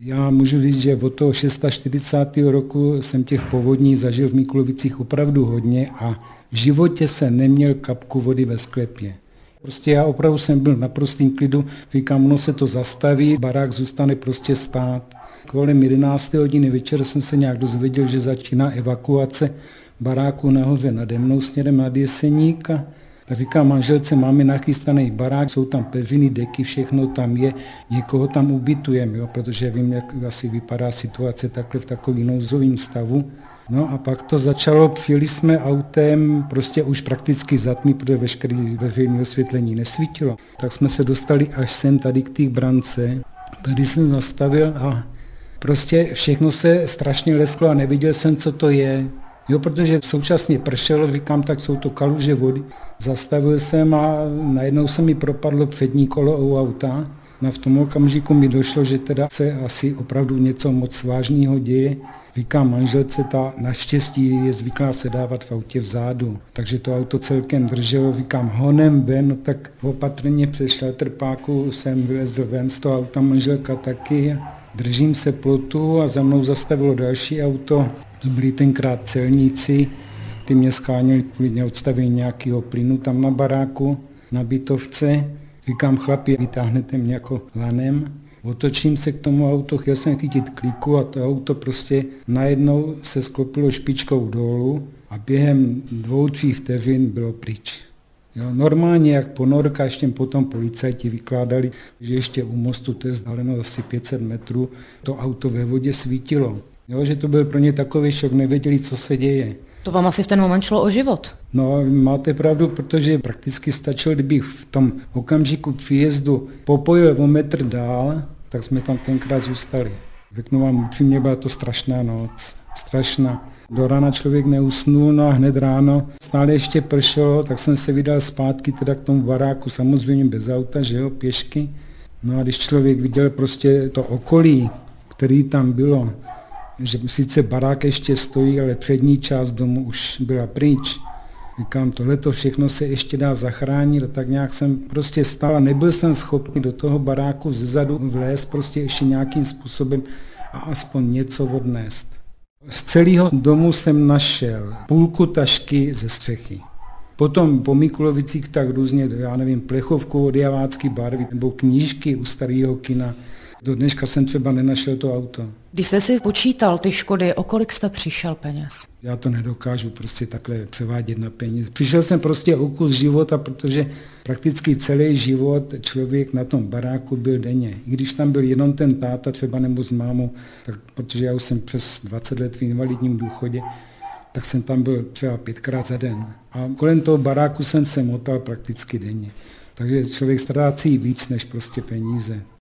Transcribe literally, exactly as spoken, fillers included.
Já můžu říct, že od toho čtyřicátého šestého roku jsem těch povodní zažil v Mikulovicích opravdu hodně a v životě jsem neměl kapku vody ve sklepě. Prostě já opravdu jsem byl v naprostém klidu, říkám, ono se to zastaví, barák zůstane prostě stát. Kolem jedenácté hodiny večer jsem se nějak dozvěděl, že začíná evakuace baráku nahoře nade mnou směrem nad Jeseník. A tak říkám manželce, máme nachystaný barák, jsou tam peřiny, deky, všechno tam je, někoho tam ubytujeme, jo, protože vím, jak asi vypadá situace takhle v takovým nouzovém stavu. No a pak to začalo, přijeli jsme autem prostě už prakticky za tmy, protože veškeré veřejné osvětlení nesvítilo. Tak jsme se dostali až sem tady k té brance. Tady jsem zastavil a prostě všechno se strašně lesklo a neviděl jsem, co to je. Jo, protože současně pršelo, říkám, tak jsou to kaluže vody. Zastavil jsem a najednou se mi propadlo přední kolo u auta. A v tom okamžiku mi došlo, že teda se asi opravdu něco moc vážného děje. Říkám manželce, ta naštěstí je zvyklá se dávat v autě vzadu. Takže to auto celkem drželo, říkám honem ven, no tak opatrně přes šaltrpáku jsem vylezl ven z toho auta, manželka taky. Držím se plotu a za mnou zastavilo další auto. To byli tenkrát celníci, ty mě skánili kvůli odstavení nějakého plynu tam na baráku, na bytovce. Říkám, chlapi, vytáhnete mě jako lanem. Otočím se k tomu autu, chtěl jsem chytit kliku a to auto prostě najednou se sklopilo špičkou dolů a během dvou, tří vteřin bylo pryč. Jo, normálně jak ponorka, ještě potom policajti vykládali, že ještě u mostu, to je vzdáleno asi pět set metrů, to auto ve vodě svítilo. Jo, že to byl pro ně takový šok, nevěděli, co se děje. To vám asi v ten moment šlo o život. No, máte pravdu, protože prakticky stačilo, kdybych v tom okamžiku příjezdu popojil o metr dál, tak jsme tam tenkrát zůstali. Řeknu vám upřímně, byla to strašná noc, strašná. Do rána člověk neusnul, no a hned ráno stále ještě pršelo, tak jsem se vydal zpátky teda k tomu baráku, samozřejmě bez auta, že jo, pěšky. No a když člověk viděl prostě to okolí, který tam bylo, že sice barák ještě stojí, ale přední část domu už byla pryč. Říkám, tohleto všechno se ještě dá zachránit, tak nějak jsem prostě stál a nebyl jsem schopný do toho baráku zezadu vlézt prostě ještě nějakým způsobem a aspoň něco odnést. Z celého domu jsem našel půlku tašky ze střechy. Potom po Mikulovicích tak různě, já nevím, plechovku od Javácký barvy nebo knížky u starého kina. Do dneška jsem třeba nenašel to auto. Když jste si počítal ty škody, o kolik jste přišel peněz? Já to nedokážu prostě takhle převádět na peníze. Přišel jsem prostě o kus života, protože prakticky celý život člověk na tom baráku byl denně. I když tam byl jenom ten táta třeba nebo s mámou, tak protože já už jsem přes dvacet let v invalidním důchodě, tak jsem tam byl třeba pětkrát za den. A kolem toho baráku jsem se motal prakticky denně. Takže člověk ztrácí víc než prostě peníze.